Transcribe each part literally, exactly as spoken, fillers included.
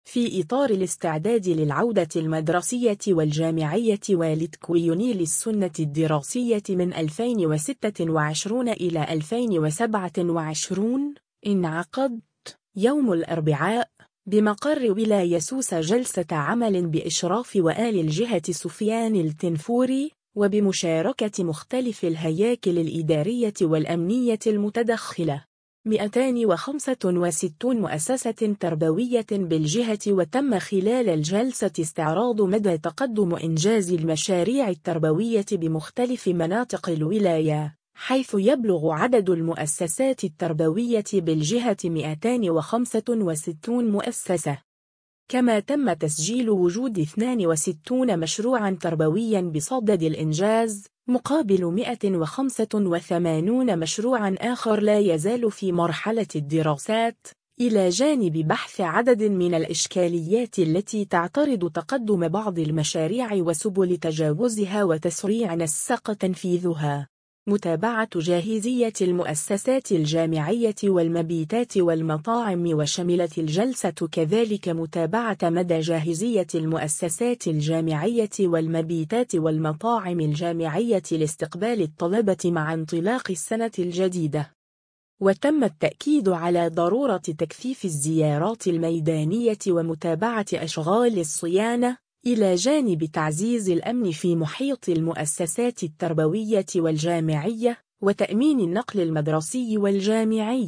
في إطار الاستعداد للعودة المدرسية والجامعية والتكوين للسنة الدراسية من ألفين وستة وعشرين إلى ألفين وسبعة وعشرين، انعقد يوم الأربعاء بمقر ولاية سوسة جلسة عمل بإشراف وآل الجهة سفيان التنفوري، وبمشاركة مختلف الهياكل الإدارية والأمنية المتدخلة. مئتين وخمسة وستين مؤسسة تربوية بالجهة. وتم خلال الجلسة استعراض مدى تقدم إنجاز المشاريع التربوية بمختلف مناطق الولاية، حيث يبلغ عدد المؤسسات التربوية بالجهة مئتين وخمسة وستين مؤسسة. كما تم تسجيل وجود اثنين وستين مشروعاً تربوياً بصدد الإنجاز، مقابل مئة وخمسة وثمانين مشروعاً آخر لا يزال في مرحلة الدراسات، إلى جانب بحث عدد من الإشكاليات التي تعترض تقدم بعض المشاريع وسبل تجاوزها وتسريع نسق تنفيذها. متابعة جاهزية المؤسسات الجامعية والمبيتات والمطاعم. وشملت الجلسة كذلك متابعة مدى جاهزية المؤسسات الجامعية والمبيتات والمطاعم الجامعية لاستقبال الطلبة مع انطلاق السنة الجديدة. وتم التأكيد على ضرورة تكثيف الزيارات الميدانية ومتابعة أشغال الصيانة، إلى جانب تعزيز الأمن في محيط المؤسسات التربوية والجامعية، وتأمين النقل المدرسي والجامعي.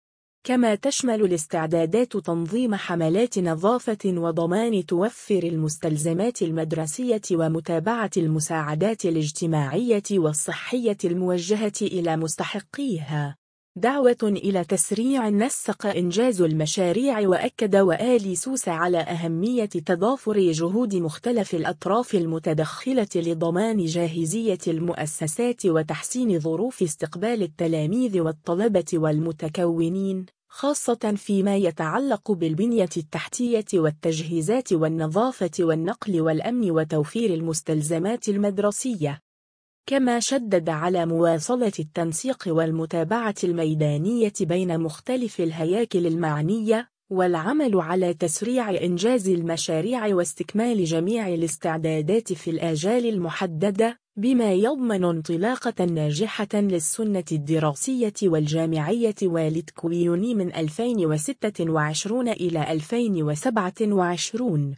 كما تشمل الاستعدادات تنظيم حملات نظافة وضمان توفر المستلزمات المدرسية ومتابعة المساعدات الاجتماعية والصحية الموجهة إلى مستحقيها. دعوة إلى تسريع نسق إنجاز المشاريع. وأكد وآل سوسة على أهمية تضافر جهود مختلف الأطراف المتدخلة لضمان جاهزية المؤسسات وتحسين ظروف استقبال التلاميذ والطلبة والمتكونين، خاصة فيما يتعلق بالبنية التحتية والتجهيزات والنظافة والنقل والأمن وتوفير المستلزمات المدرسية. كما شدد على مواصلة التنسيق والمتابعة الميدانية بين مختلف الهياكل المعنية، والعمل على تسريع إنجاز المشاريع واستكمال جميع الاستعدادات في الآجال المحددة، بما يضمن انطلاقة ناجحة للسنة الدراسية والجامعية والتكوين من ألفين وستة وعشرين إلى ألفين وسبعة وعشرين.